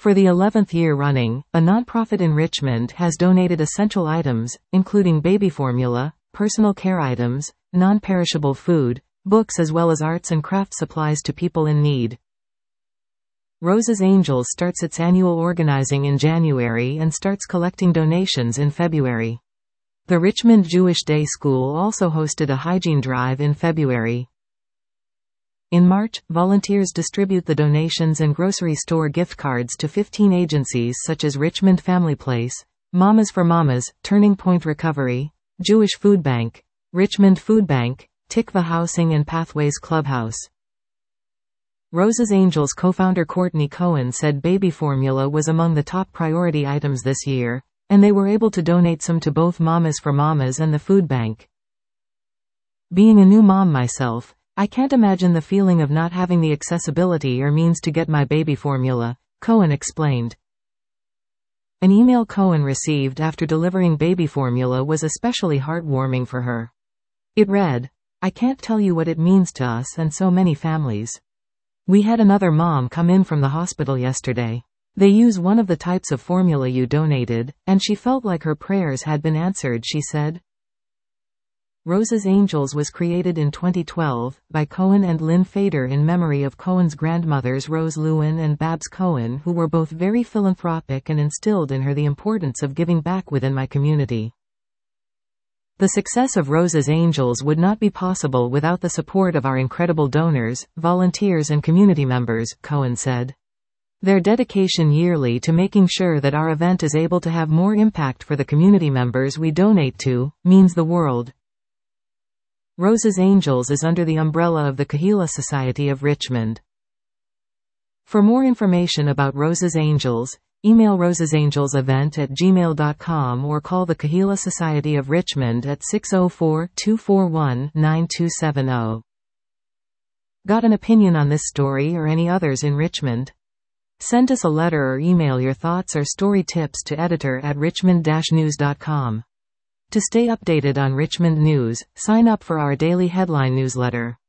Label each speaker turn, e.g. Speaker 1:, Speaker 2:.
Speaker 1: For the 11th year running, a nonprofit in Richmond has donated essential items, including baby formula, personal care items, non-perishable food, books as well as arts and craft supplies to people in need. Rose's Angels starts its annual organizing in January and starts collecting donations in February. The Richmond Jewish Day School also hosted a hygiene drive in February. In March, volunteers distribute the donations and grocery store gift cards to 15 agencies such as Richmond Family Place, Mamas for Mamas, Turning Point Recovery, Jewish Food Bank, Richmond Food Bank, Tikva Housing and Pathways Clubhouse. Rose's Angels co-founder Courtney Cohen said baby formula was among the top priority items this year, and they were able to donate some to both Mamas for Mamas and the food bank. Being a new mom myself, I can't imagine the feeling of not having the accessibility or means to get my baby formula, Cohen explained. An email Cohen received after delivering baby formula was especially heartwarming for her. It read, "I can't tell you what it means to us and so many families. We had another mom come in from the hospital yesterday. They use one of the types of formula you donated, and she felt like her prayers had been answered," she said. Rose's Angels was created in 2012, by Cohen and Lynn Fader in memory of Cohen's grandmothers Rose Lewin and Babs Cohen, who were both very philanthropic and instilled in her the importance of giving back within my community. The success of Rose's Angels would not be possible without the support of our incredible donors, volunteers and community members, Cohen said. Their dedication yearly to making sure that our event is able to have more impact for the community members we donate to, means the world. Rose's Angels is under the umbrella of the Kehillah Society of Richmond. For more information about Rose's Angels, email rosesangelsevent@gmail.com or call the Kehillah Society of Richmond at 604-241-9270. Got an opinion on this story or any others in Richmond? Send us a letter or email your thoughts or story tips to editor@richmond-news.com. To stay updated on Richmond news, sign up for our daily headline newsletter.